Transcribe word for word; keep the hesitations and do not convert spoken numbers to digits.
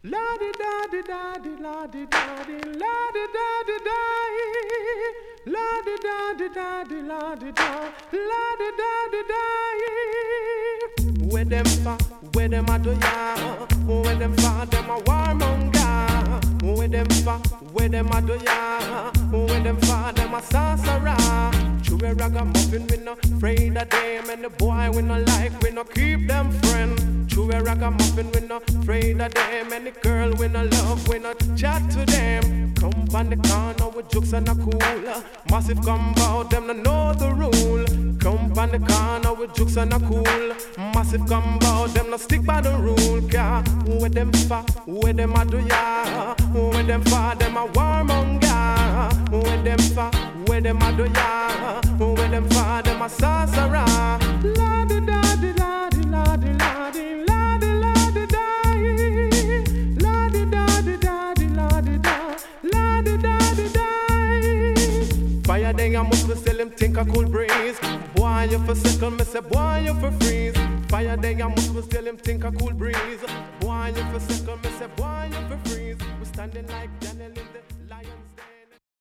La di da di da di la di da di la di da di da la di da di da di la di da la di da di da. Where them fa, where them a do ya? Where them fa, them a warmonger. Where them fa, where them a do ya? Where them fa, them a sorcerer. True a ragamuffin, we no afraid of them, and the boy we no like, we no keep them friend. True a ragamuffin, we no afraid of them, and the girl we no love, we no chat to them. Come on the corner with jokes and a cool, massive combo, them no know the rule. Come on the corner with jokes and a cool, massive combo, them no stick by the rule. Car where them fa, where them a do ya? Where them fa, them a warmonger. Where them fa, where them a do ya? Where them fa, them a sorcerer. La di da di la di la di la di la di la di da. La di da di da di la di da. La di da di da. Fire then I must be sell him think a cool breeze. Boy you for second, me say boy you for freeze. Fire then I must be sell him think a cool breeze. Boy you for second, me say boy you for freeze. We standing like Daniel in the lion's